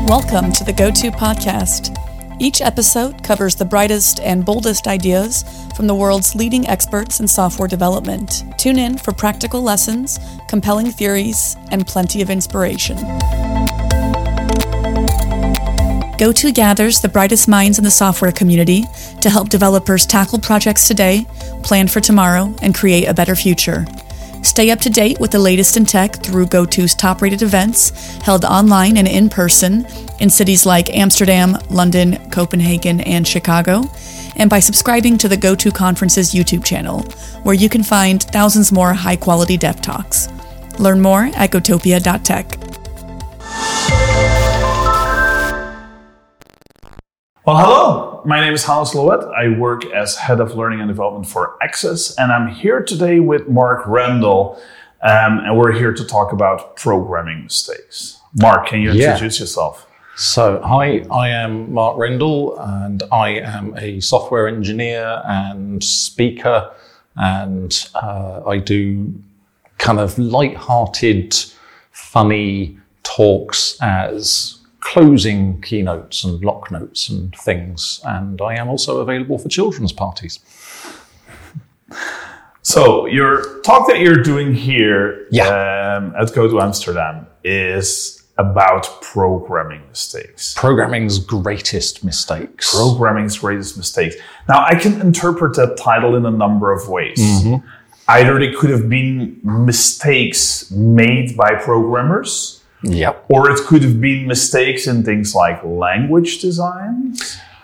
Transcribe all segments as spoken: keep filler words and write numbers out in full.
Welcome to the GoTo Podcast. Each episode covers the brightest and boldest ideas from the world's leading experts in software development. Tune in for practical lessons, compelling theories, and plenty of inspiration. GoTo gathers the brightest minds in the software community to help developers tackle projects today, plan for tomorrow, and create a better future. Stay up to date with the latest in tech through GoTo's top-rated events held online and in person in cities like Amsterdam, London, Copenhagen, and Chicago, and by subscribing to the GoTo Conference's YouTube channel, where you can find thousands more high-quality dev talks. Learn more at gotopia dot tech. Well, hello. My name is Hans Louet. I work as Head of Learning and Development for Access, and I'm here today with Mark Randall, um, and we're here to talk about programming mistakes. Mark, can you introduce yeah. yourself? So, hi, I am Mark Randall, and I am a software engineer and speaker, and uh, I do kind of light-hearted, funny talks as closing keynotes and block notes and things, and I am also available for children's parties. So your talk that you're doing here yeah. um, at GoTo Amsterdam is about programming mistakes. Programming's greatest mistakes. Programming's greatest mistakes. Now, I can interpret that title in a number of ways. Mm-hmm. Either they could have been mistakes made by programmers, Yep. or it could have been mistakes in things like language design,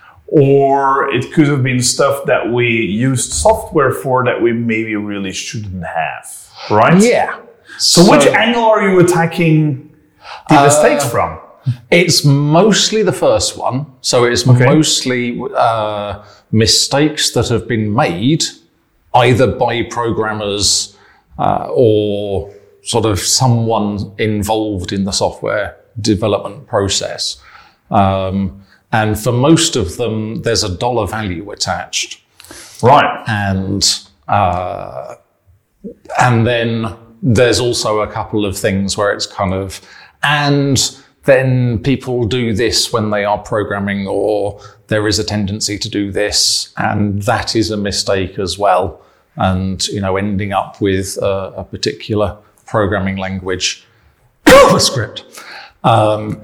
or it could have been stuff that we used software for that we maybe really shouldn't have, right? Yeah. So, so which angle are you attacking the uh, mistakes from? It's mostly the first one. So it's okay. mostly uh, mistakes that have been made either by programmers uh, or sort of someone involved in the software development process. Um, and for most of them, there's a dollar value attached. Right. And, uh, and then there's also a couple of things where it's kind of, and then people do this when they are programming, or there is a tendency to do this, and that is a mistake as well. And, you know, ending up with a, a particular programming language script. Um,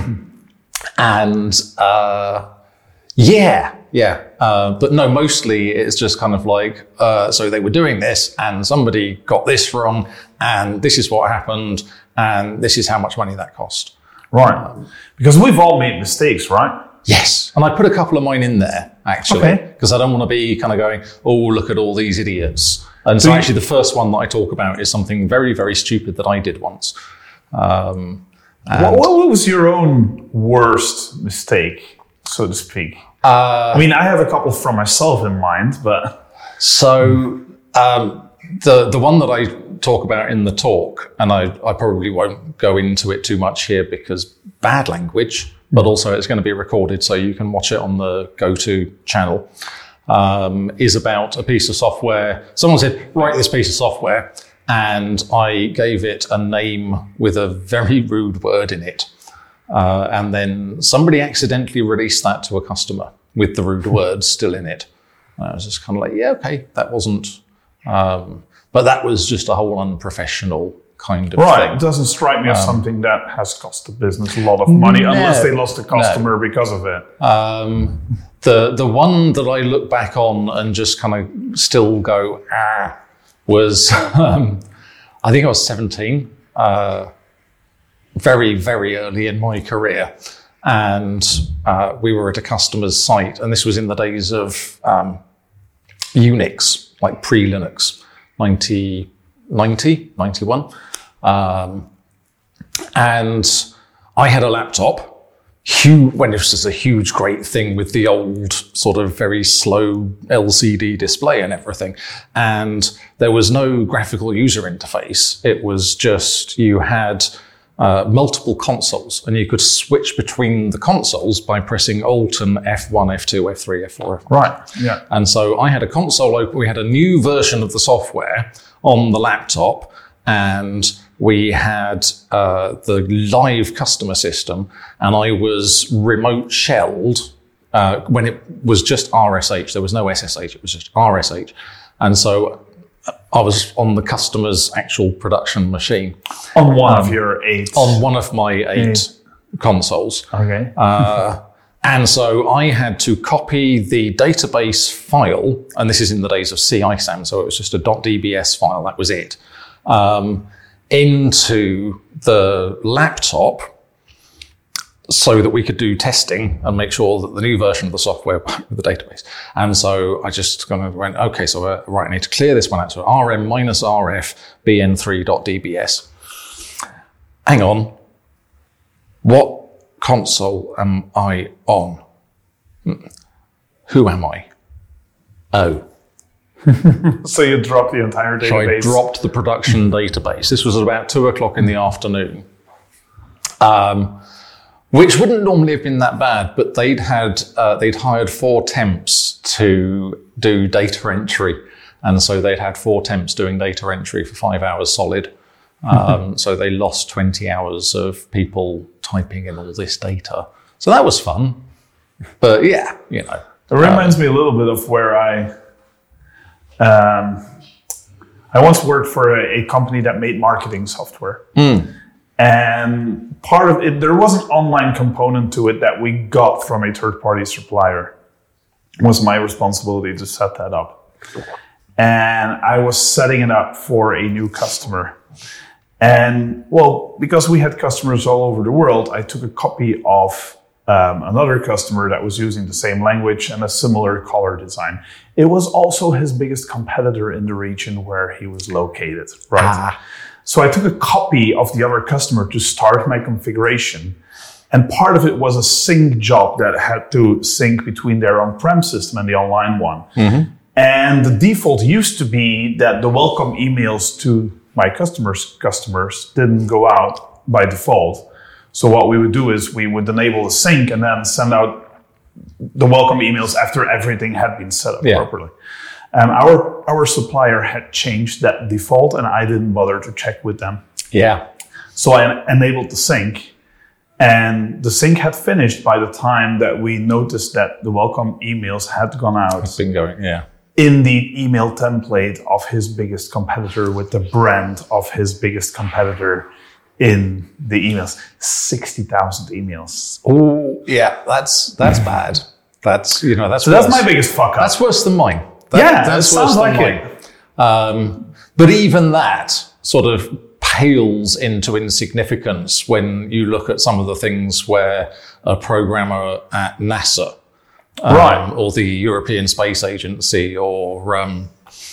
and uh, yeah, yeah. Uh, but no, mostly it's just kind of like, uh, so they were doing this and somebody got this wrong and this is what happened and this is how much money that cost. Right. Um, because we've all made mistakes, right? Yes. And I put a couple of mine in there, actually, because okay. I don't want to be kind of going, oh, look at all these idiots. And so actually the first one that I talk about is something very, very stupid that I did once. Um, what, what was your own worst mistake, so to speak? Uh, I mean, I have a couple from myself in mind, but... So um, the the one that I talk about in the talk, and I, I probably won't go into it too much here because bad language, but also it's going to be recorded so you can watch it on the GoTo channel. Um, is about a piece of software. Someone said, write this piece of software, and I gave it a name with a very rude word in it. Uh, and then somebody accidentally released that to a customer with the rude words still in it. I was just kind of like, yeah, okay, that wasn't, um, but that was just a whole unprofessional kind of right. thing. It doesn't strike me as um, something that has cost the business a lot of money, no, unless they lost a customer no. because of it. Um, The the one that I look back on and just kind of still go, ah, was, um, I think I was seventeen, uh, very, very early in my career. And uh, we were at a customer's site, and this was in the days of um, Unix, like pre-Linux, ninety, ninety, ninety-one. Um, and I had a laptop. Huge, when it was just a huge, great thing with the old sort of very slow L C D display and everything. And there was no graphical user interface. It was just, you had uh, multiple consoles and you could switch between the consoles by pressing Alt and F one, F two, F three, F four. F five. Right, yeah. And so I had a console open, we had a new version of the software on the laptop, and we had uh, the live customer system, and I was remote shelled uh, when it was just R S H. There was no S S H, it was just R S H. And so I was on the customer's actual production machine. On one um, of your eight. On one of my eight, eight. consoles. Okay. uh, and so I had to copy the database file, and this is in the days of C I S A M, so it was just a .dbs file, that was it, um, into the laptop so that we could do testing and make sure that the new version of the software worked with the database. And so I just kind of went, okay, so uh, right, I need to clear this one out. So rm minus rf bn3.dbs. Hang on. What console am I on? Who am I? Oh. So you dropped the entire database. So I dropped the production database. This was about two o'clock in the afternoon. Um, which wouldn't normally have been that bad, but they'd had uh, they'd hired four temps to do data entry, and so they'd had four temps doing data entry for five hours solid. Um, so they lost twenty hours of people typing in all this data. So that was fun. But yeah, you know. It reminds um, me a little bit of where I um, I once worked for a, a company that made marketing software. Mm. And part of it, there was an online component to it that we got from a third-party supplier. It was my responsibility to set that up. And I was setting it up for a new customer. And well, because we had customers all over the world, I took a copy of um, another customer that was using the same language and a similar color design. It was also his biggest competitor in the region where he was located, right? Ah. So I took a copy of the other customer to start my configuration. And part of it was a sync job that had to sync between their on-prem system and the online one. Mm-hmm. And the default used to be that the welcome emails to my customers' customers didn't go out by default. So what we would do is we would enable the sync and then send out the welcome emails after everything had been set up yeah. properly. Um, our our supplier had changed that default, and I didn't bother to check with them. Yeah. So I enabled the sync, and the sync had finished by the time that we noticed that the welcome emails had gone out. It's been going, yeah. In the email template of his biggest competitor with the brand of his biggest competitor in the emails. sixty thousand emails. Oh, yeah, that's that's bad. That's, you know, that's So worse. That's my biggest fuck up. That's worse than mine. That, yeah, that's that sounds like mine. it. Um, but even that sort of pales into insignificance when you look at some of the things where a programmer at NASA um, right. or the European Space Agency or um,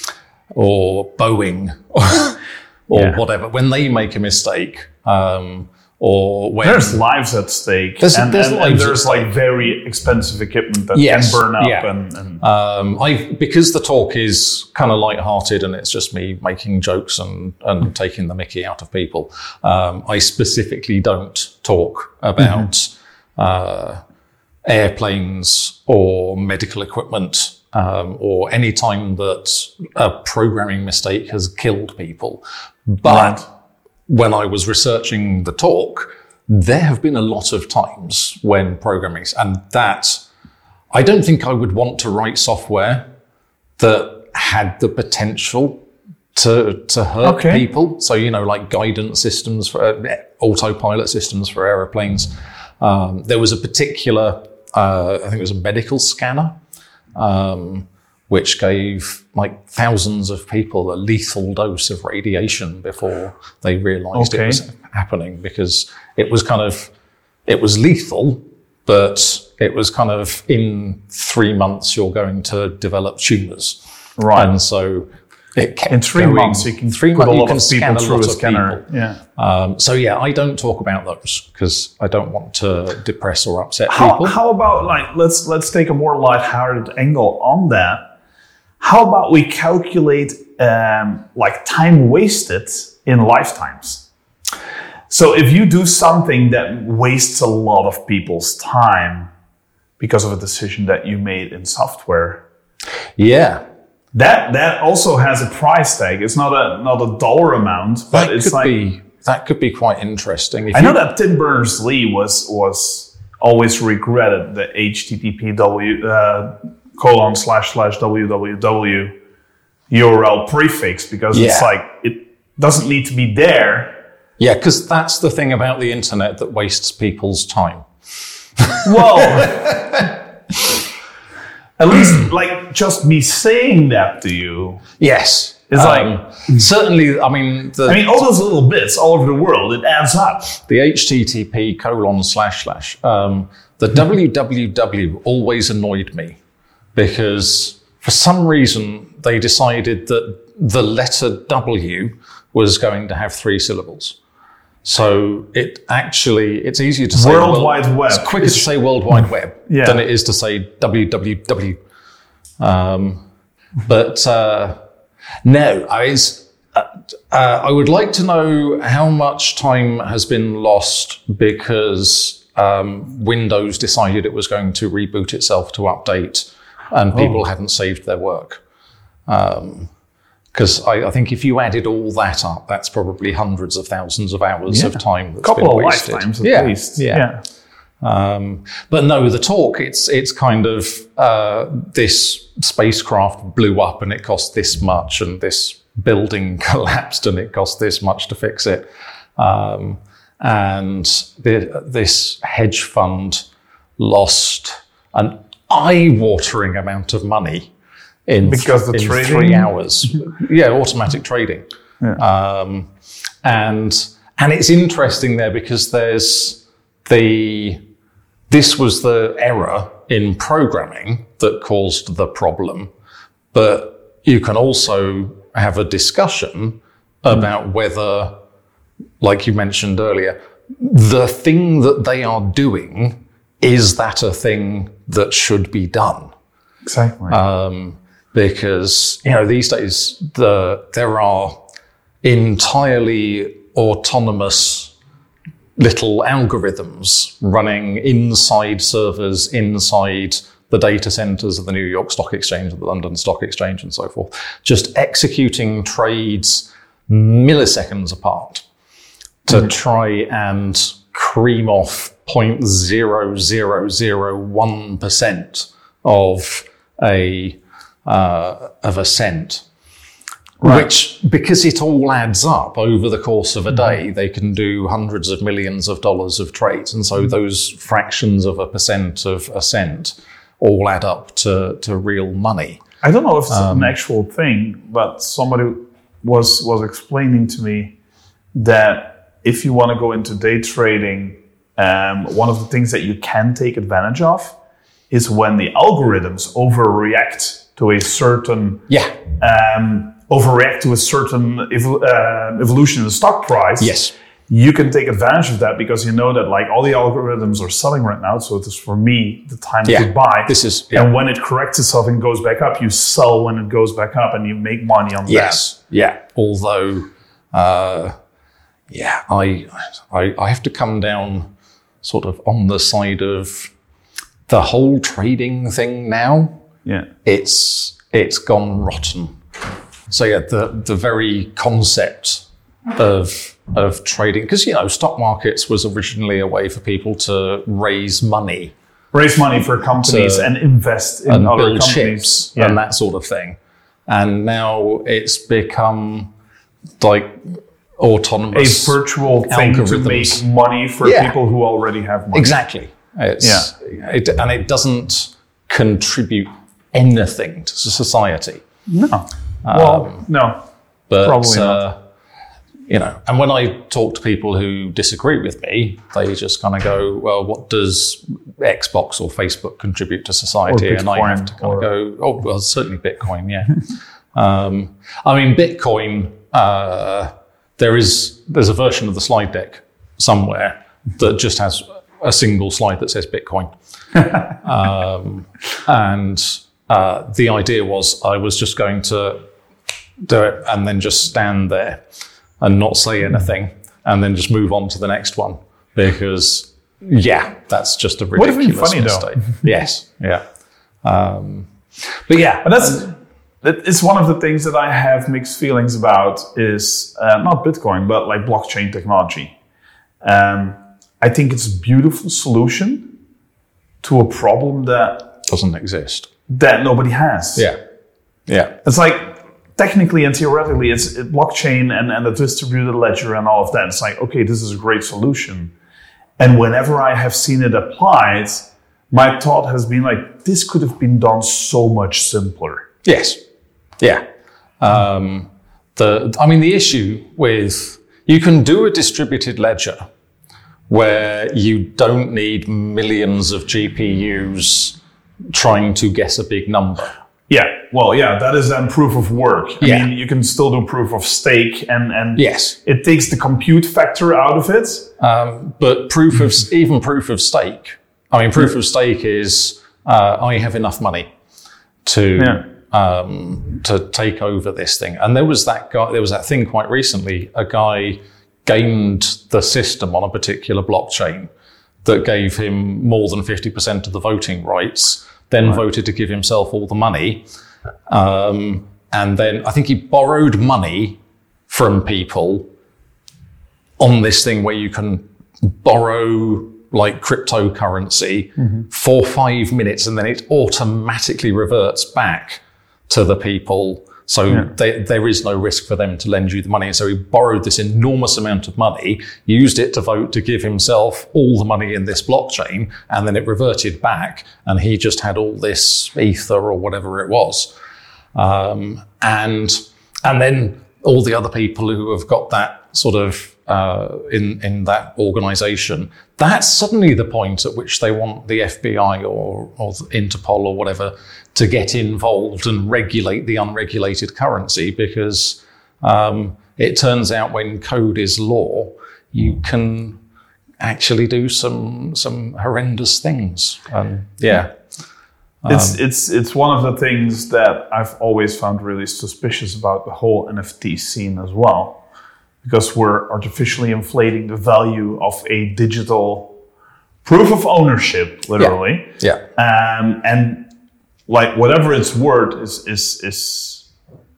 or Boeing or, or yeah. whatever, when they make a mistake, um, or when there's lives at stake, there's, and, there's, and, and there's like very expensive equipment that yes, can burn up. Yeah. And, and um, I because the talk is kind of light-hearted and it's just me making jokes and, and taking the mickey out of people. Um, I specifically don't talk about mm-hmm. uh, airplanes or medical equipment um, or any time that a programming mistake has killed people, but. Right. When I was researching the talk, there have been a lot of times when programming, and that I don't think I would want to write software that had the potential to to hurt okay. people. So, you know, like guidance systems for uh, autopilot systems for aeroplanes. Um, there was a particular, uh, I think it was a medical scanner, um, which gave like thousands of people a lethal dose of radiation before they realized okay. it was happening, because it was kind of, it was lethal, but it was kind of in three months you're going to develop tumors. Right. And so it kept in three going. months you can three put months a lot you can of scan people a through lot a of scanner. people. Yeah. Um, so yeah, I don't talk about those because I don't want to depress or upset how, people. How about like let's let's take a more lighthearted angle on that. How about we calculate um, like time wasted in lifetimes? So if you do something that wastes a lot of people's time because of a decision that you made in software. Yeah. That that also has a price tag. It's not a not a dollar amount, but That it's could like be that could be quite interesting. If I know you- that Tim Berners-Lee was was always regretted the H T T P W uh, colon slash slash www U R L prefix because it's Yeah. like it doesn't need to be there. Yeah, because that's the thing about the internet that wastes people's time. Well, at least like just me saying that to you. Yes. It's Um, certainly, I mean, the, I mean, all those little bits all over the world, it adds up. the H T T P colon slash slash, um, the www always annoyed me because for some reason they decided that the letter W was going to have three syllables. So it actually, it's easier to say World world- Wide Web. It's quicker to say World Wide Web Yeah. than it is to say www. Um, but uh, no, I, was, uh, uh, I would like to know how much time has been lost because um, Windows decided it was going to reboot itself to update and people hadn't saved their work. Um, Because I, I think if you added all that up, that's probably hundreds of thousands of hours Yeah. of time that's Couple been of wasted. lifetimes at yeah. least. Yeah. Yeah. Um, but no, the talk, it's it's kind of uh, this spacecraft blew up and it cost this much, and this building collapsed and it cost this much to fix it. Um, and the, this hedge fund lost an eye-watering amount of money in, Because the in trading- three hours. Yeah, automatic trading. Yeah. Um, and and it's interesting there because there's the this was the error in programming that caused the problem, but you can also have a discussion about whether, like you mentioned earlier, the thing that they are doing, is that a thing that should be done? Exactly. Um, because, you know, these days the, there are entirely autonomous little algorithms running inside servers, inside the data centers of the New York Stock Exchange, the London Stock Exchange, and so forth, just executing trades milliseconds apart to mm. try and cream off zero point zero zero zero one percent of a uh, of a cent. Right. Which, because it all adds up over the course of a day, they can do hundreds of millions of dollars of trades. And so those fractions of a percent of a cent all add up to, to real money. I don't know if it's Um, an actual thing, but somebody was was explaining to me that if you want to go into day trading, um, one of the things that you can take advantage of is when the algorithms overreact to a certain Yeah. um, overreact to a certain evol- uh, evolution in the stock price. Yes. You can take advantage of that because you know that like all the algorithms are selling right now. So it is for me the time Yeah. to buy. This is, yeah. And when it corrects itself and goes back up, you sell when it goes back up and you make money on Yes. Yeah. Although, uh, yeah, I, I, I have to come down sort of on the side of the whole trading thing now. that. Yeah. It's, it's gone rotten. So yeah, the, the very concept of, of trading, because, you know, stock markets was originally a way for people to raise money. Raise money for companies To- and invest in and other build companies. chips Yeah. and that sort of thing. And now it's become like a autonomous virtual thing to make algorithms. money for Yeah. people who already have money. Exactly. It's, it, and it doesn't contribute anything to society. No. Well, no. But, Probably not. uh, you know, and when I talk to people who disagree with me, they just kind of go, well, what does Xbox or Facebook contribute to society? Or and I have to Bitcoin, kind or- of go, oh, well, certainly Bitcoin, yeah. um, I mean, Bitcoin, uh, there is, there's a version of the slide deck somewhere that just has a single slide that says Bitcoin. um, and uh, the idea was I was just going to do it and then just stand there and not say anything and then just move on to the next one because, yeah, that's just a Would have ridiculous been funny, though. mistake. Yes, yeah. Um, but yeah, But that's it's one of the things that I have mixed feelings about is uh, not Bitcoin, but like blockchain technology. Um, I think it's a beautiful solution to a problem that doesn't exist, that nobody has. Yeah, yeah. It's like technically and theoretically, it's it, blockchain and, and the distributed ledger and all of that. It's like, okay, this is a great solution. And whenever I have seen it applied, my thought has been like, this could have been done so much simpler. Yes. Yeah. Um, the, I mean, the issue with, you can do a distributed ledger where you don't need millions of G P Us trying to guess a big number. Yeah. Well, yeah, that is then proof of work. I yeah. mean, you can still do proof of stake and, and yes. it takes the compute factor out of it. Um, but proof of, even proof of stake, I mean, proof of stake is, uh, I have enough money to, yeah. um, to take over this thing. And there was that guy, there was that thing quite recently, a guy gamed the system on a particular blockchain that gave him more than fifty percent of the voting rights, then right. voted to give himself all the money. Um, and then I think he borrowed money from people on this thing where you can borrow like cryptocurrency mm-hmm. for five minutes and then it automatically reverts back to the people. So yeah. they, there is no risk for them to lend you the money. And so he borrowed this enormous amount of money, used it to vote to give himself all the money in this blockchain, and then it reverted back, and he just had all this ether or whatever it was. Um, and and then all the other people who have got that sort of uh, in in that organization, that's suddenly the point at which they want the F B I or, or Interpol or whatever to get involved and regulate the unregulated currency, because um, it turns out when code is law, you can actually do some some horrendous things. Um, yeah. Um, it's it's it's one of the things that I've always found really suspicious about the whole N F T scene as well, because we're artificially inflating the value of a digital proof of ownership, literally. Yeah. yeah. Um, and like whatever it's worth is is is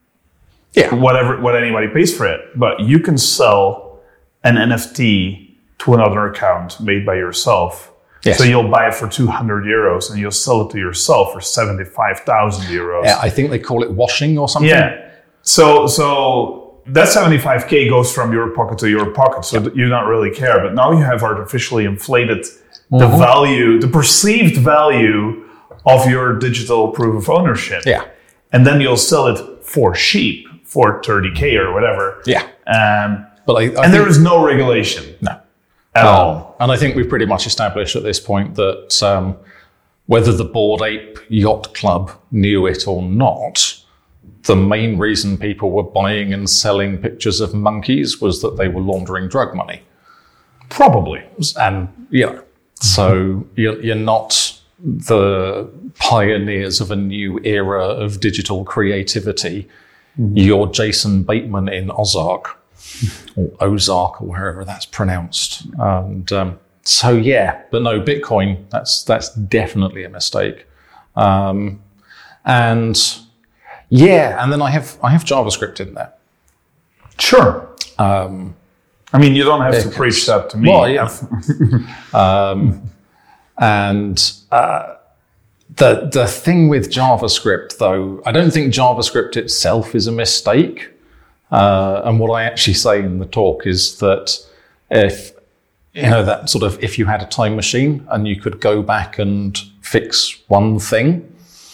yeah whatever what anybody pays for it. But you can sell an N F T to another account made by yourself. Yes. So you'll buy it for two hundred euros and you'll sell it to yourself for seventy-five thousand euros. Yeah, I think they call it washing or something. Yeah. So so that seventy-five K goes from your pocket to your pocket. So yeah. you don't really care. But now you have artificially inflated mm-hmm. the value, the perceived value of your digital proof of ownership. Yeah. And then you'll sell it for cheap, for thirty K or whatever. Yeah. Um, but I, I and think, there is no regulation. No. At um, all. And I think we've pretty much established at this point that um, whether the Bored Ape Yacht Club knew it or not, the main reason people were buying and selling pictures of monkeys was that they were laundering drug money. Probably. And, you know, so you're, you're not the pioneers of a new era of digital creativity. Mm-hmm. You're Jason Bateman in Ozark. Or Ozark, or wherever that's pronounced. And um, so, yeah, but no, Bitcoin, that's that's definitely a mistake. Um, and yeah, and then I have I have JavaScript in there. Sure. Um, I mean, you don't have to preach that to me. Well, yeah. um, and uh, the the thing with JavaScript, though, I don't think JavaScript itself is a mistake. Uh, and what I actually say in the talk is that if, you know, that sort of, if you had a time machine and you could go back and fix one thing,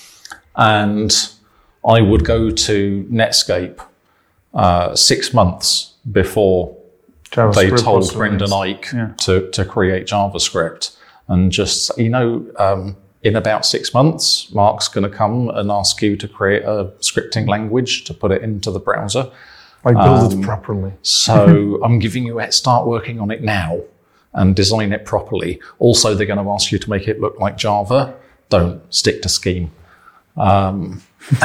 and I would go to Netscape uh, six months before JavaScript they told Brendan Eich yeah. to, to create JavaScript, and just, you know, um, in about six months, Mark's going to come and ask you to create a scripting language to put it into the browser. I build um, it properly. So I'm giving you a start working on it now and design it properly. Also, they're going to ask you to make it look like Java. Don't stick to Scheme. Um,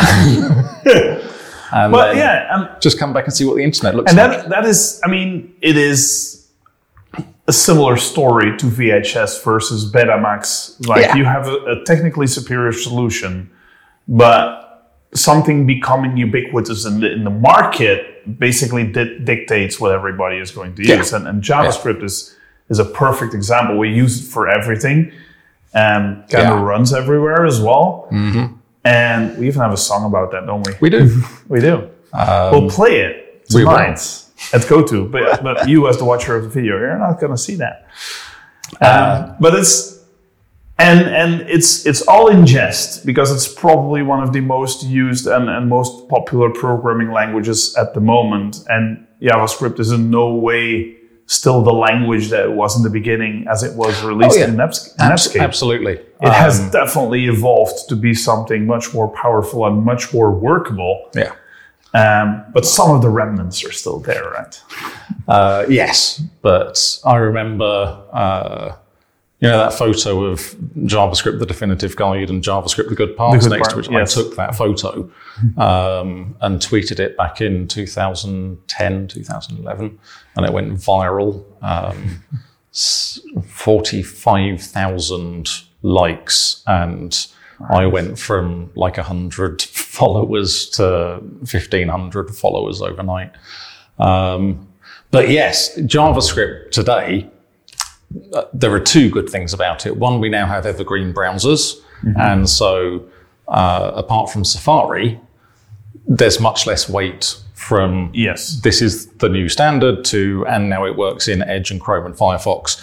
and well, yeah, um, just come back and see what the internet looks and like. And that that is, I mean, it is a similar story to V H S versus Betamax. Like yeah. you have a, a technically superior solution, but something becoming ubiquitous in the, in the market basically di- dictates what everybody is going to use. Yeah. And, and JavaScript yeah. is, is a perfect example. We use it for everything and kind yeah. of runs everywhere as well. Mm-hmm. And we even have a song about that, don't we? We do. we do. Um, we'll play it tonight at GoTo. But, but you as the watcher of the video, you're not going to see that. Uh, um, but it's... And and it's it's all in jest because it's probably one of the most used and, and most popular programming languages at the moment. And JavaScript is in no way still the language that it was in the beginning as it was released oh, yeah. in Netscape. Abs- absolutely. It um, has definitely evolved to be something much more powerful and much more workable. Yeah. Um, but some of the remnants are still there, right? Uh, yes, but I remember... Uh, You know, that photo of JavaScript, the definitive guide, and JavaScript, the good parts, the good next part, to which yes. I took that photo um, and tweeted it back in two thousand ten, two thousand eleven, and it went viral. Um, forty-five thousand likes, and right. I went from like one hundred followers to fifteen hundred followers overnight. Um, but yes, JavaScript today... Uh, there are two good things about it. One, we now have evergreen browsers. Mm-hmm. And so uh, apart from Safari, there's much less weight from yes. this is the new standard to, and now it works in Edge and Chrome and Firefox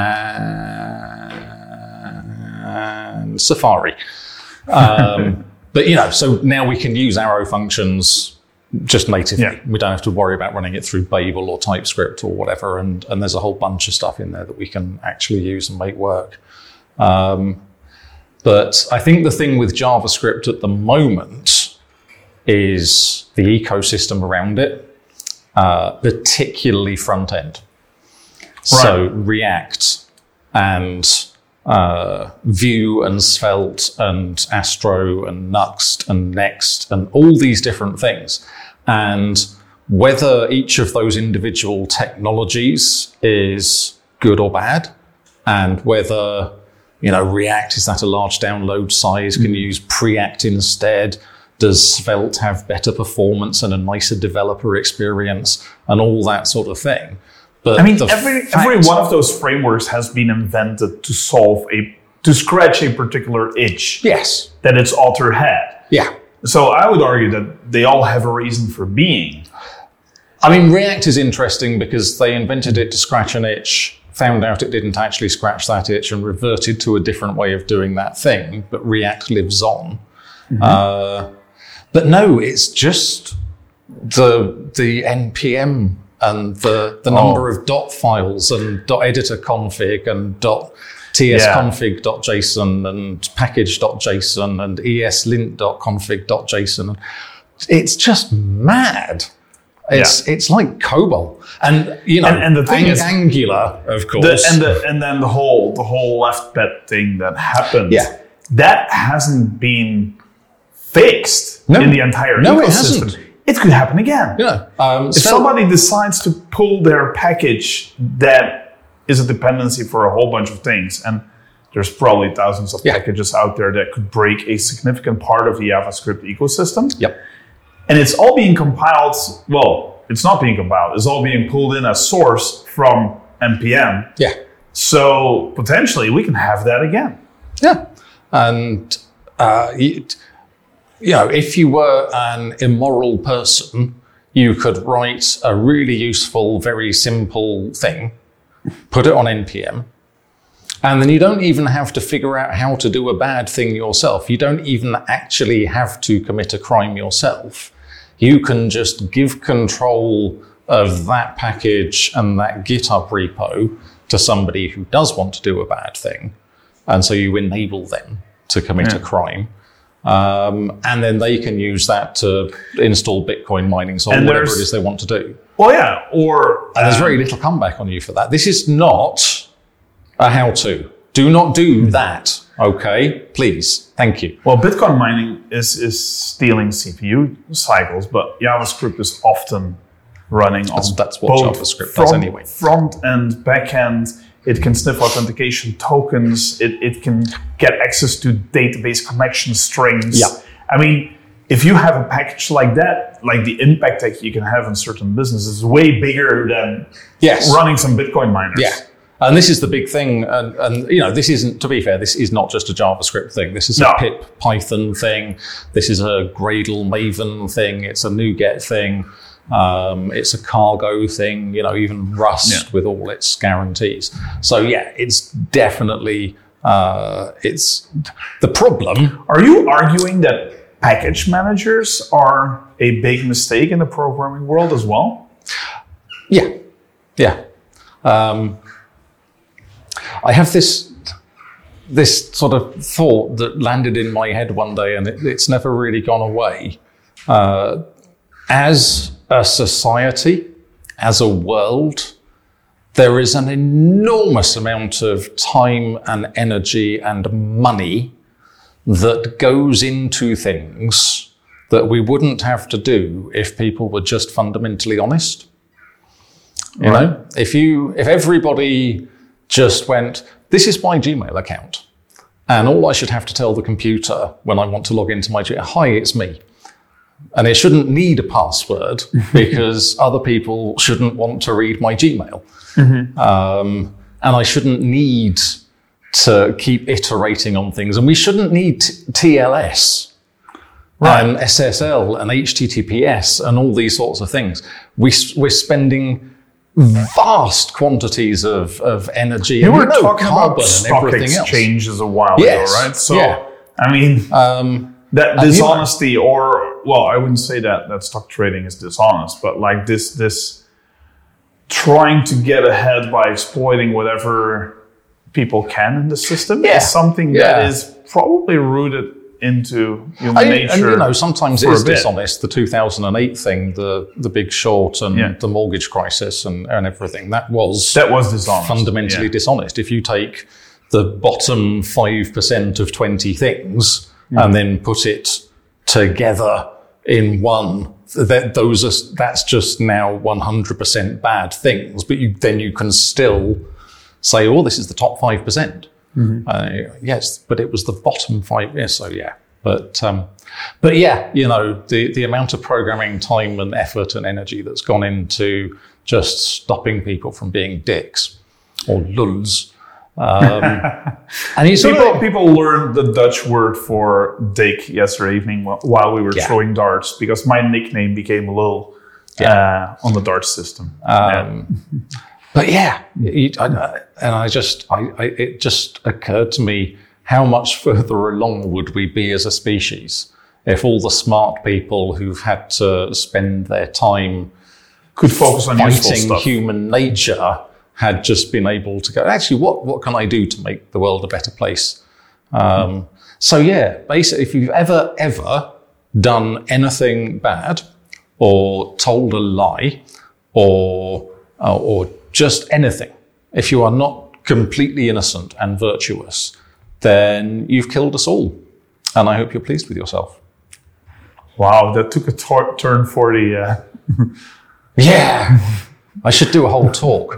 and Safari. Um, but, you know, so now we can use arrow functions just natively. Yeah. We don't have to worry about running it through Babel or TypeScript or whatever. And, and there's a whole bunch of stuff in there that we can actually use and make work. Um, but I think the thing with JavaScript at the moment is the ecosystem around it, uh, particularly front end. Right. So React and uh, Vue and Svelte and Astro and Nuxt and Next and all these different things. And whether each of those individual technologies is good or bad, and whether, you know, React, is that a large download size? Can you use Preact instead? Does Svelte have better performance and a nicer developer experience and all that sort of thing? But I mean, every fact, every one of those frameworks has been invented to solve a, to scratch a particular itch. Yes. That its author had. Yeah. So I would argue that they all have a reason for being. I mean, React is interesting because they invented it to scratch an itch, found out it didn't actually scratch that itch and reverted to a different way of doing that thing. But React lives on. Mm-hmm. Uh, but no, it's just the the N P M and the, the number oh. of dot files and dot editor config and dot tsconfig.json and package.json and eslint.config.json. It's just mad. It's yeah. it's like COBOL. And you know, and, and the thing Ang- is, Angular, of course. The, and the and then the whole the whole left bet thing that happened. Yeah. That hasn't been fixed no. in the entire no, ecosystem. It hasn't. It could happen again. Yeah. Um, if so, somebody decides to pull their package that is a dependency for a whole bunch of things, and there's probably thousands of yeah. packages out there that could break a significant part of the JavaScript ecosystem. Yep. And it's all being compiled, well, it's not being compiled, it's all being pulled in as source from N P M. Yeah. So potentially we can have that again. Yeah. And, uh, you, you know, if you were an immoral person, you could write a really useful, very simple thing, put it on N P M, and then you don't even have to figure out how to do a bad thing yourself. You don't even actually have to commit a crime yourself. You can just give control of that package and that GitHub repo to somebody who does want to do a bad thing. And so you enable them to commit yeah. a crime. Um, and then they can use that to install Bitcoin mining or whatever it is they want to do. Well, yeah, or... And there's very little comeback on you for that. This is not a how-to. Do not do that, okay? Please. Thank you. Well, Bitcoin mining is, is stealing C P U cycles, but JavaScript is often running that's, on That's what both JavaScript front, does anyway. Front and back end. It can sniff authentication tokens. It, it can get access to database connection strings. Yeah. I mean, if you have a package like that, like the impact that you can have in certain businesses is way bigger than yes. running some Bitcoin miners. Yeah. And this is the big thing. And, and, you know, this isn't, to be fair, this is not just a JavaScript thing. This is a No. pip Python thing. This is a Gradle Maven thing. It's a NuGet thing. Um, it's a cargo thing, you know, even Rust Yeah. with all its guarantees. So, yeah, it's definitely, uh, it's the problem. Are you arguing that package managers are a big mistake in the programming world as well? Yeah. Yeah. Um, I have this this sort of thought that landed in my head one day, and it, it's never really gone away. Uh, as a society, as a world, there is an enormous amount of time and energy and money that goes into things that we wouldn't have to do if people were just fundamentally honest. You Right. know, if you if everybody just went, this is my Gmail account, and all I should have to tell the computer when I want to log into my Gmail, hi, it's me. And it shouldn't need a password because other people shouldn't want to read my Gmail. Mm-hmm. Um, and I shouldn't need to keep iterating on things. And we shouldn't need t- T L S right. and S S L and H T T P S and all these sorts of things. We, we're spending vast quantities of, of energy. You and were no talking about carbon and stock everything else. exchanges a while Yes. ago, right? So, Yeah. I mean, Um, that and you know- dishonesty, or well, I wouldn't say that that stock trading is dishonest, but like this this trying to get ahead by exploiting whatever people can in the system Yeah. is something Yeah. that is probably rooted into human I, nature. and you know, sometimes it for is a bit. dishonest. The two thousand eight thing, the the Big Short, and Yeah. the mortgage crisis, and, and everything, that was That was dishonest. fundamentally Yeah. dishonest. If you take the bottom five percent of twenty things Mm. and then put it together in one, that those are that's just now one hundred percent bad things. But you, then you can still say, oh, this is the top five percent. Mm-hmm. Uh, yes, but it was the bottom five. Yeah, so yeah, but um, but yeah, you know, the the amount of programming time and effort and energy that's gone into just stopping people from being dicks or lulz. Um, and it's People, sort of, people learned the Dutch word for dick yesterday evening wh- while we were Yeah. throwing darts, because my nickname became Lul Yeah. uh, on the darts system. Um, But yeah, you, I, and I just, I, I, it just occurred to me how much further along would we be as a species if all the smart people who've had to spend their time Could focus on useful fighting stuff. human nature had just been able to go, actually, what, what can I do to make the world a better place? Um, so yeah, basically, if you've ever, ever done anything bad or told a lie or, uh, or just anything, if you are not completely innocent and virtuous, then you've killed us all. And I hope you're pleased with yourself. Wow, that took a tor- turn for the... Uh... Yeah. I should do a whole talk.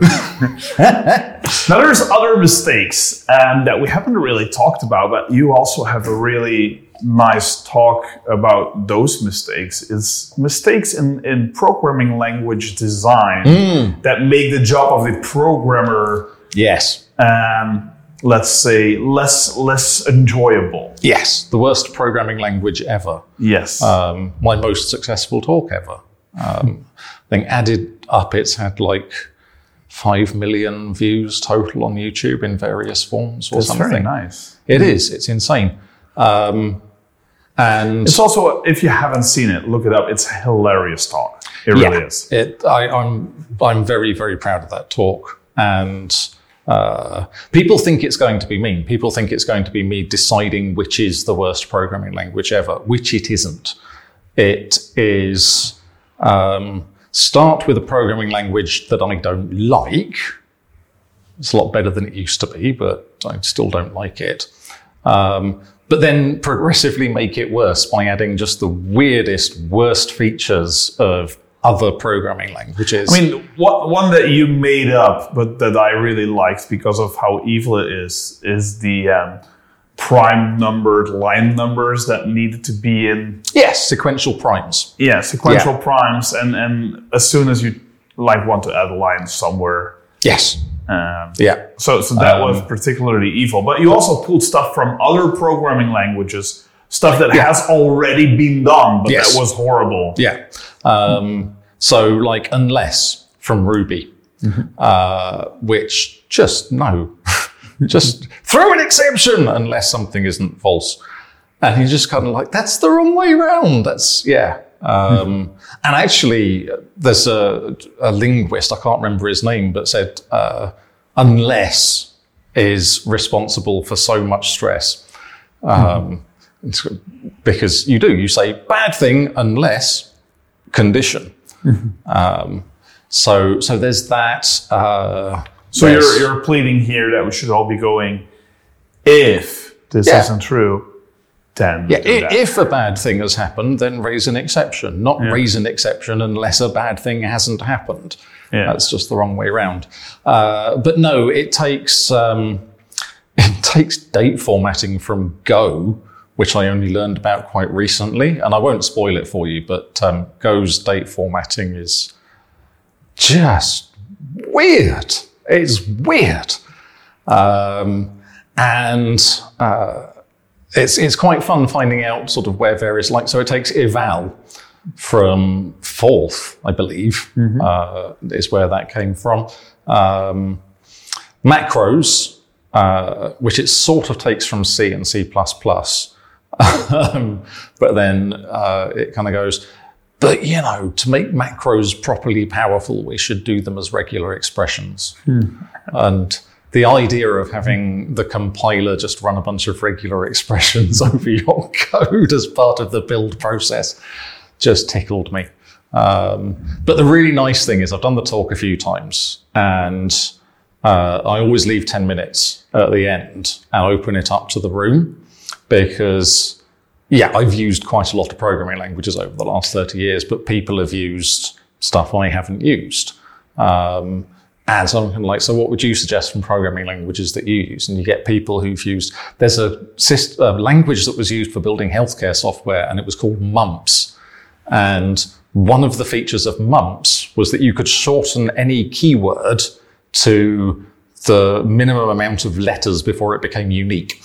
Now, there's other mistakes um, that we haven't really talked about, but you also have a really nice talk about those mistakes. It's mistakes in, in programming language design Mm. that make the job of the programmer, Yes. um, let's say, less less enjoyable. Yes. The worst programming language ever. Yes. Um, my most successful talk ever. Um, I think added up, it's had like five million views total on YouTube in various forms or That's something. very nice. It is. It's insane. Um, and It's also, if you haven't seen it, look it up. It's a hilarious talk. It yeah, really is. It, I, I'm I'm very very proud of that talk, and uh, people think it's going to be me. People think it's going to be me deciding which is the worst programming language ever, which it isn't. It is um, start with a programming language that I don't like. It's a lot better than it used to be, but I still don't like it. Um, but then progressively make it worse by adding just the weirdest, worst features of other programming languages. I mean, what, one that you made up, but that I really liked because of how evil it is, is the um, prime numbered line numbers that needed to be in. Yes, sequential primes. Yeah, sequential Yeah. primes, and and as soon as you like want to add a line somewhere. Yes. Um, Yeah. So, so that Um, was particularly evil. But you also pulled stuff from other programming languages, stuff that Yeah. has already been done, but Yes. that was horrible. Yeah. Um, so like unless from Ruby, uh, which just no, just throw an exception unless something isn't false. And you're just kind of like, that's the wrong way around. That's, yeah. Um, and actually, there's a, a linguist, I can't remember his name, but said, uh, unless is responsible for so much stress. Um, it's, because you do, you say bad thing unless condition. Um, so, so there's that. Uh, So there's- you're you're pleading here that we should all be going, if this Yeah. isn't true, then Yeah, do i- that. if a bad thing has happened, then raise an exception. Not Yeah. raise an exception unless a bad thing hasn't happened. Yeah. That's just the wrong way around. Uh, but no, it takes um, it takes date formatting from Go, which I only learned about quite recently, and I won't spoil it for you. But um, Go's date formatting is just weird. It's weird, um, and. Uh, It's it's quite fun finding out sort of where various, like, so it takes eval from fourth, I believe, uh, is where that came from. Um, macros, uh, which it sort of takes from C and C plus plus, um, but then uh, it kind of goes, but you know, to make macros properly powerful, we should do them as regular expressions. And the idea of having the compiler just run a bunch of regular expressions over your code as part of the build process just tickled me. Um, but the really nice thing is I've done the talk a few times, and uh, I always leave ten minutes at the end and open it up to the room because, yeah, I've used quite a lot of programming languages over the last thirty years, but people have used stuff I haven't used. Um, And so I'm kind of like, so what would you suggest from programming languages that you use? And you get people who've used, there's a, syst- a language that was used for building healthcare software, and it was called mumps. And one of the features of mumps was that you could shorten any keyword to the minimum amount of letters before it became unique.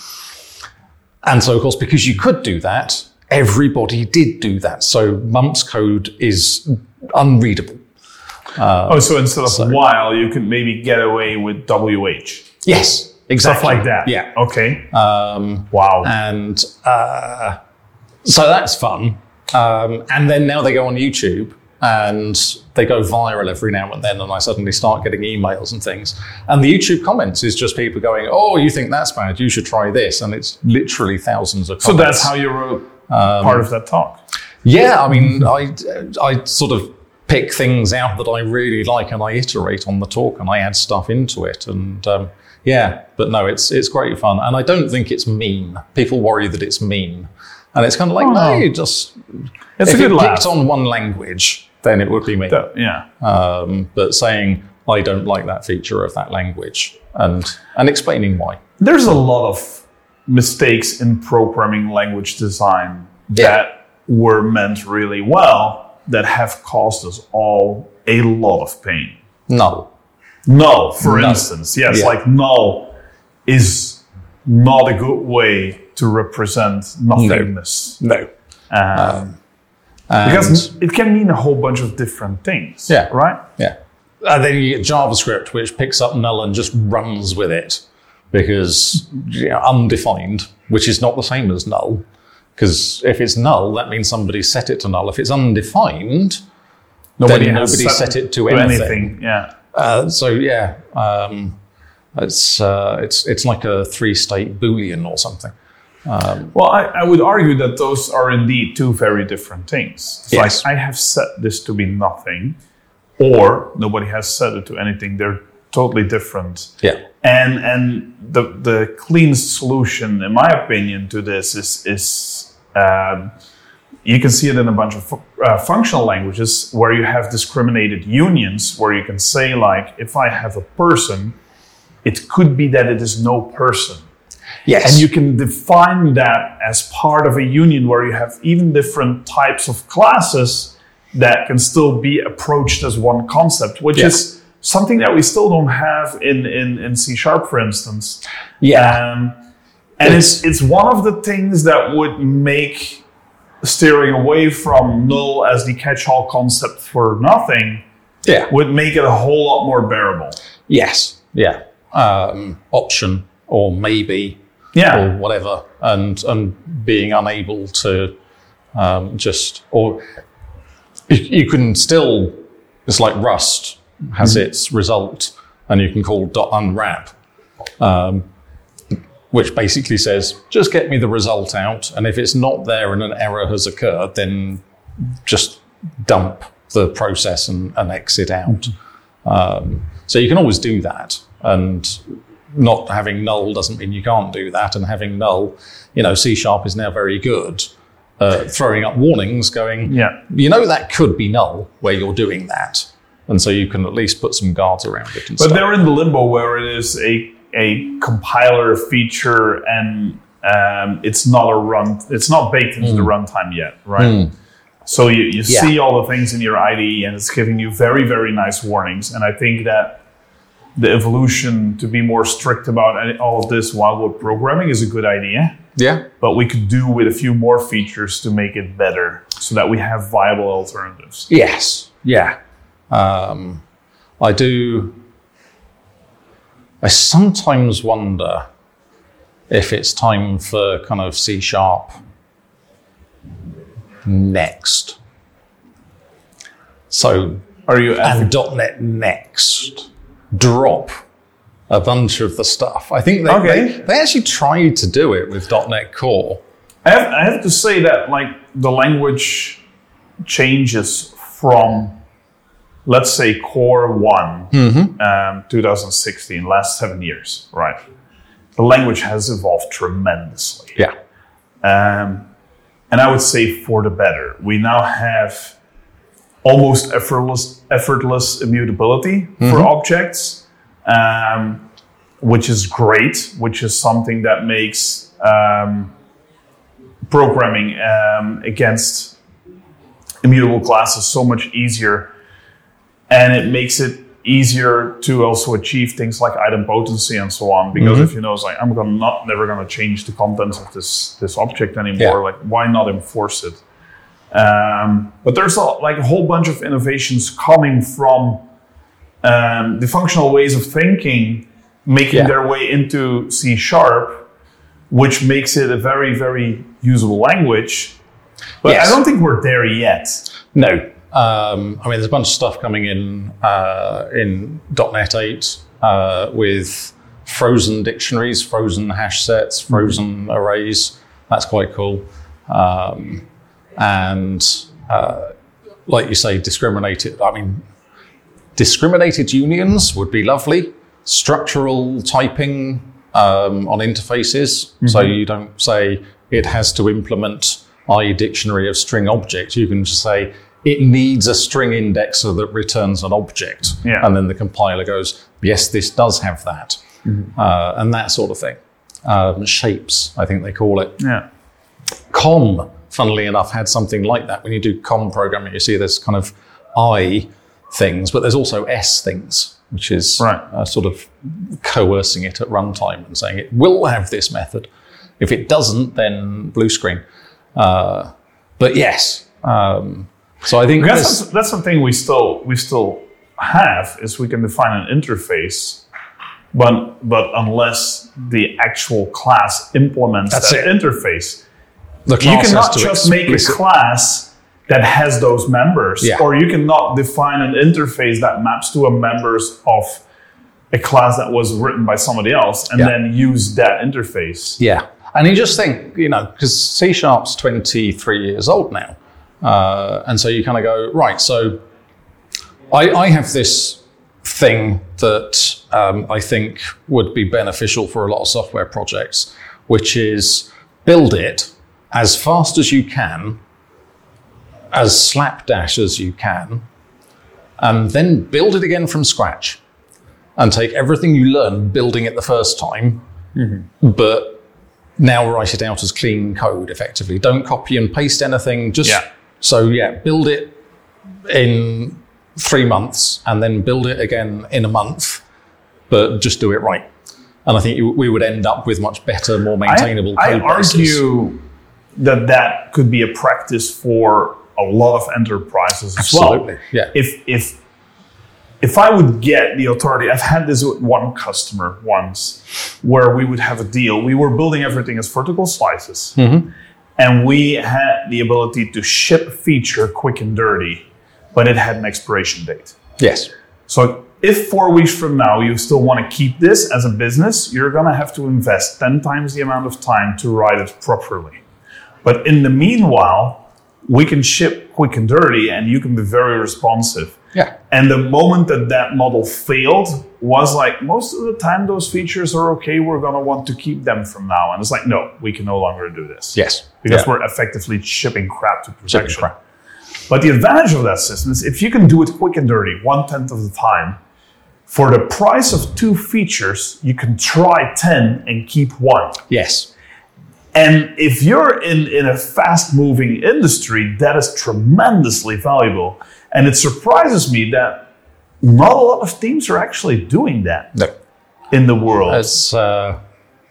And so, of course, because you could do that, everybody did do that. So mumps code is unreadable. Uh, oh, so instead of so, while, you could maybe get away with W H. Yes, exactly. Stuff like that. Yeah. Okay. Um, wow. And uh, so that's fun. Um, and then now they go on YouTube and they go viral every now and then, and I suddenly start getting emails and things. And the YouTube comments is just people going, oh, you think that's bad, you should try this. And it's literally thousands of comments. So that's how you wrote um, part of that talk? Yeah, I mean, I, I sort of pick things out that I really like and I iterate on the talk and I add stuff into it. And um, yeah, but no, it's it's great fun. And I don't think it's mean. People worry that it's mean. And it's kind of like, oh, no, you just, it's if a good you laugh. picked on one language, then it would be mean. That, yeah. Um, but saying, I don't like that feature of that language and, and explaining why. There's a lot of mistakes in programming language design yeah. that were meant really well that have caused us all a lot of pain. Null. Null, for null. instance. Yes, yeah. like null is not a good way to represent nothingness. No. no. Um, um, because it can mean a whole bunch of different things. Yeah. Right? Yeah. And then you get JavaScript, which picks up null and just runs with it because you know, undefined, which is not the same as null. Because if it's null, that means somebody set it to null. If it's undefined, nobody then nobody set, set it to, to anything. anything. Yeah. Uh, so yeah, um, it's uh, it's it's like a three-state Boolean or something. Um, well, I, I would argue that those are indeed two very different things. It's yes. like I have set this to be nothing, or nobody has set it to anything. They're totally different. Yeah. And and the the cleanest solution, in my opinion, to this is is um, you can see it in a bunch of fu- uh, functional languages where you have discriminated unions, where you can say like, if I have a person, it could be that it is no person. Yes. And you can define that as part of a union where you have even different types of classes that can still be approached as one concept, which yeah. is something that we still don't have in, in, in C Sharp, for instance. Yeah. Um, and it's, it's one of the things that would make steering away from null as the catch-all concept for nothing yeah. would make it a whole lot more bearable. Yes. Yeah. Um, option or maybe yeah. or whatever, and and being unable to um, just or you, you can still, it's like Rust has mm-hmm. its result, and you can call dot unwrap, um, which basically says just get me the result out, and if it's not there and an error has occurred, then just dump the process and, and exit out. Mm-hmm. Um, so you can always do that, and not having null doesn't mean you can't do that. And having null, you know, C Sharp is now very good uh, throwing up warnings going, yeah. you know, that could be null where you're doing that. And so you can at least put some guards around it. And but stuff. They're in the limbo where it is a, a compiler feature and um, it's not a run, it's not baked into mm. the runtime yet, right? Mm. So you, you yeah. see all the things in your I D E and it's giving you very, very nice warnings. And I think that the evolution to be more strict about all of this wildwood programming is a good idea. Yeah. But we could do with a few more features to make it better so that we have viable alternatives. Yes. Yeah. Um, I do. I sometimes wonder if it's time for kind of C Sharp next. So, are you and .NET next? Drop a bunch of the stuff. I think they, okay. they they actually tried to do it with .NET Core. I have, I have to say that like the language changes from, let's say, Core one, mm-hmm. um, twenty sixteen, last seven years, right? The language has evolved tremendously. Yeah. Um, and I would say for the better. We now have almost effortless, effortless immutability mm-hmm. for objects, um, which is great, which is something that makes um, programming um, against immutable classes so much easier. And it makes it easier to also achieve things like idempotency and so on. Because mm-hmm. if you know, it's like, I'm gonna not never going to change the contents of this, this object anymore, yeah. like why not enforce it? Um, but there's a, like a whole bunch of innovations coming from um, the functional ways of thinking, making yeah. their way into C Sharp, which makes it a very, very usable language. But yes. I don't think we're there yet. No. Um, I mean, there's a bunch of stuff coming in uh, in .NET eight uh, with frozen dictionaries, frozen hash sets, frozen mm-hmm. arrays. That's quite cool. Um, And uh, like you say, discriminated, I mean, discriminated unions would be lovely. Structural typing um, on interfaces. Mm-hmm. So you don't say it has to implement iDictionary of string object. You can just say it needs a string indexer that returns an object. Yeah. And then the compiler goes, yes, this does have that. Mm-hmm. Uh, and that sort of thing. Um, shapes, I think they call it. Yeah. Com, funnily enough, had something like that. When you do com programming, you see there's kind of I things, but there's also S things, which is right. uh, sort of coercing it at runtime and saying it will have this method. If it doesn't, then blue screen. Uh, but yes, um, so I think that's, that's something we still we still have is we can define an interface, but but unless the actual class implements that's that it. interface. The you cannot just make a class that has those members, yeah. or you cannot define an interface that maps to a members of a class that was written by somebody else and yeah. then use that interface. Yeah. And you just think, you know, because C Sharp's twenty-three years old now. Uh, and so you kind of go, right, so I, I have this thing that um, I think would be beneficial for a lot of software projects, which is build it as fast as you can, as slapdash as you can, and then build it again from scratch and take everything you learned building it the first time Mm-hmm. But now write it out as clean code effectively. Don't copy and paste anything. Just Yeah. so yeah, build it in three months and then build it again in a month, but just do it right. And I think you, we would end up with much better, more maintainable I, code I bases. argue that that could be a practice for a lot of enterprises as Absolutely, well. yeah. If if if I would get the authority, I've had this with one customer once, where we would have a deal. We were building everything as vertical slices, Mm-hmm. and we had the ability to ship a feature quick and dirty, but it had an expiration date. Yes. So if four weeks from now you still want to keep this as a business, you're going to have to invest ten times the amount of time to write it properly. But in the meanwhile, we can ship quick and dirty and you can be very responsive. Yeah. And the moment that that model failed was like, most of the time those features are okay, we're going to want to keep them from now. And it's like, no, we can no longer do this. Yes. Because Yeah. we're effectively shipping crap to Shipping production. crap. But the advantage of that system is if you can do it quick and dirty, one-tenth of the time, for the price of two features, you can try ten and keep one. Yes. And if you're in, in a fast-moving industry, that is tremendously valuable. And it surprises me that not a lot of teams are actually doing that No. in the world. It's, uh,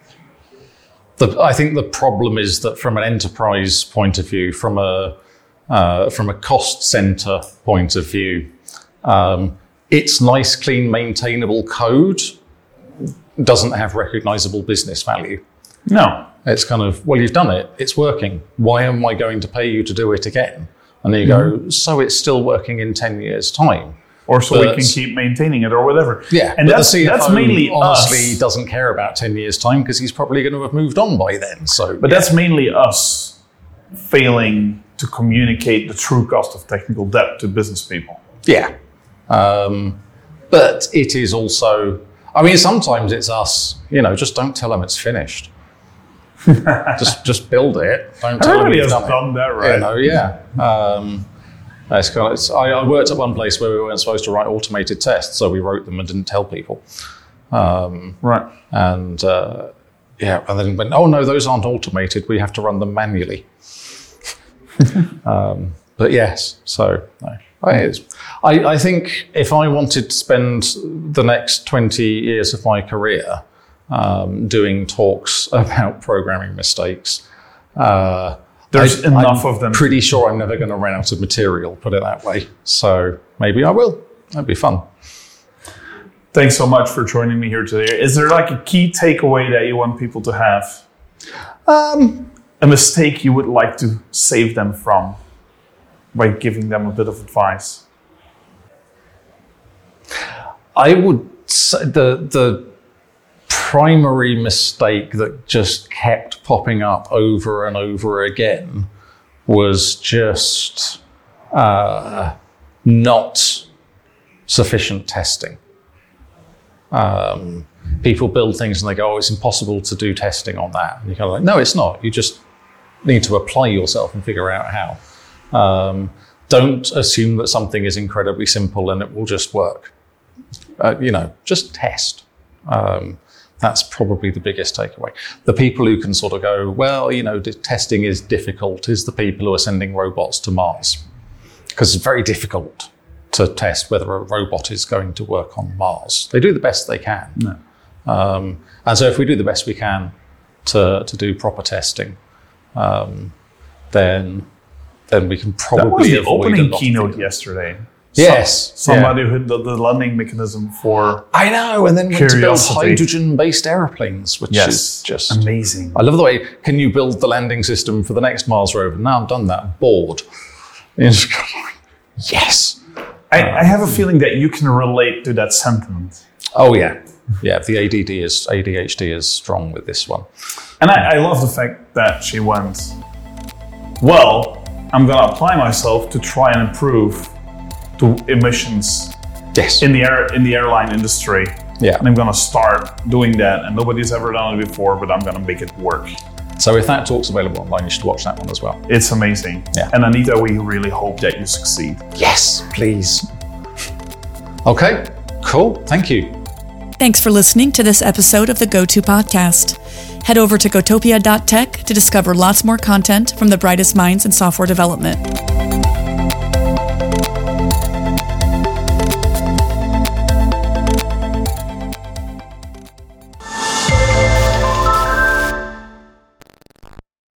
the, I think the problem is that from an enterprise point of view, from a uh, from a cost center point of view, um, it's nice, clean, maintainable code doesn't have recognizable business value. No. It's kind of, well, you've done it. It's working. Why am I going to pay you to do it again? And then you Mm-hmm. go, so it's still working in ten years' time. Or so But- we can keep maintaining it or whatever. Yeah, And but that's, the C F O that's mainly honestly us. doesn't care about ten years' time because he's probably going to have moved on by then. So, But that's mainly us failing to communicate the true cost of technical debt to business people. yeah. Um, but it is also, I mean, sometimes it's us, you know, just don't tell them it's finished. just just build it. Don't tell them Everybody you've has done, done it. that, right? You know, yeah. Um, it's kind of, it's, I, I worked at one place where we weren't supposed to write automated tests, so we wrote them and didn't tell people. Um, Right. And uh, yeah, and then went, oh no, those aren't automated. We have to run them manually. um, but yes, so no, I, it's- I, I think if I wanted to spend the next twenty years of my career um, doing talks about programming mistakes, uh, There's I, enough I'm of them. Pretty sure I'm never going to run out of material. Put it that way. So maybe I will. That'd be fun. Thanks so much for joining me here today. Is there like a key takeaway that you want people to have? Um, A mistake you would like to save them from by giving them a bit of advice? I would say the the primary mistake that just kept popping up over and over again was just uh, not sufficient testing. Um, people build things and they go, "Oh, it's impossible to do testing on that." And you're kind of like, "No, it's not. You just need to apply yourself and figure out how." Um, don't assume that something is incredibly simple and it will just work. Uh, you know, just test. Um, that's probably the biggest takeaway. The people who can sort of go, well, you know, testing is difficult is the people who are sending robots to Mars. Because it's very difficult to test whether a robot is going to work on Mars. They do the best they can. No. Um, and so if we do the best we can to, to do proper testing, um, then then we can probably That was the avoid a opening lot of keynote things. yesterday. Yes, Some- somebody who did the landing mechanism for. I know, and then went to build Curiosity. hydrogen-based airplanes, which is just amazing. I love the way. Can you build the landing system for the next Mars rover? Now I've done that. I'm bored. And it's kind of like, yes. I, I have a feeling that you can relate to that sentiment. Oh yeah, yeah. The A D D is A D H D is strong with this one. And I, I love the fact that she went, well, I'm going to apply myself to try and improve to emissions Yes. in the air in the airline industry. Yeah. And I'm going to start doing that. And nobody's ever done it before, but I'm going to make it work. So if that talk's available online, you should watch that one as well. It's amazing. Yeah. And Anita, we really hope that you succeed. Yes, please. Okay. Cool. Thank you. Thanks for listening to this episode of the GoTo Podcast. Head over to gotopia dot tech to discover lots more content from the brightest minds in software development.